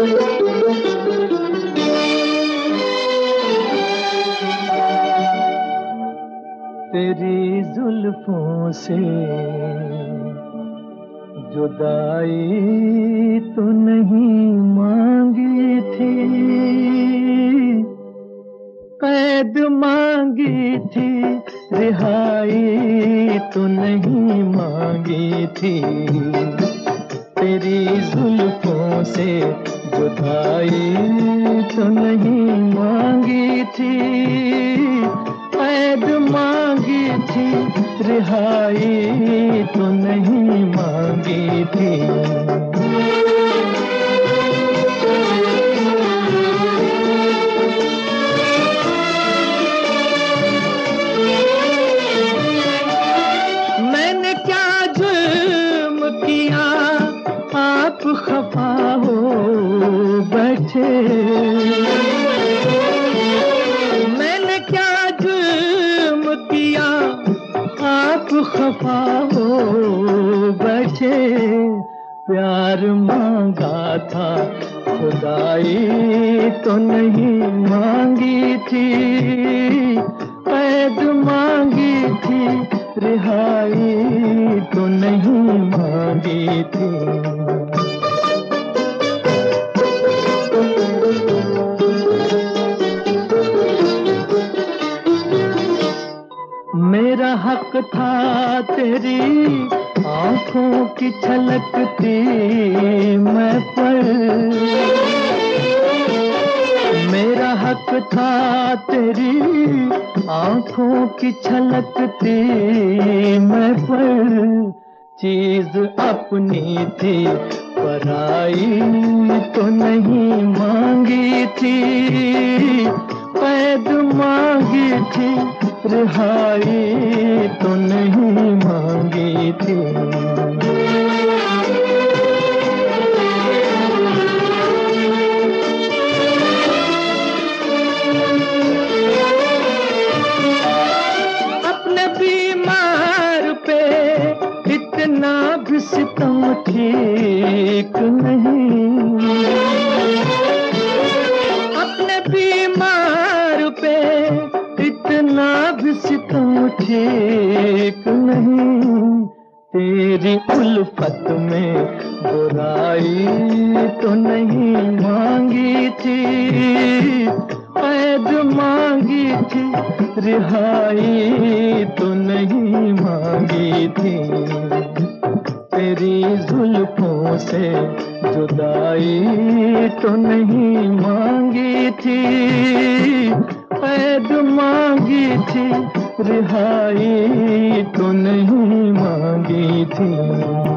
तेरी जुल्फों से जुदाई तो नहीं मांगी थी, कैद मांगी थी, रिहाई तो नहीं मांगी थी। तेरी जुल्फों से जुदाई तो नहीं मांगी थी, कैद मांगी थी, रिहाई तो नहीं मांगी थी। मैंने क्या जुर्म किया आप खफा हो बैठे, मैंने क्या जुर्म किया आप खफा हो बैठे। प्यार मांगा था खुदाई तो नहीं मांगी थी, कैद मांगी थी, रिहाई तो नहीं मांगी थी। मेरा हक था तेरी आंखों की छलकती मैं पर, मेरा हक था तेरी आंखों की छलकती मैं पर। चीज अपनी थी पराई तो नहीं मांगी थी, कैद मांगी थी, रिहाई तो नहीं मांगी थी। अपने बीमार पे इतना भी सितम ठीक नहीं, अपने बीमार पे इतना भी सितम ठीक नहीं। तेरी उल्फत में बुराई तो नहीं मांगी थी, कैद मांगी थी, रिहाई तो नहीं मांगी थी। तेरी जुल्फों से जुदाई तो नहीं मांगी थी, कैद मांगी थी, रिहाई तो नहीं मांगी थी।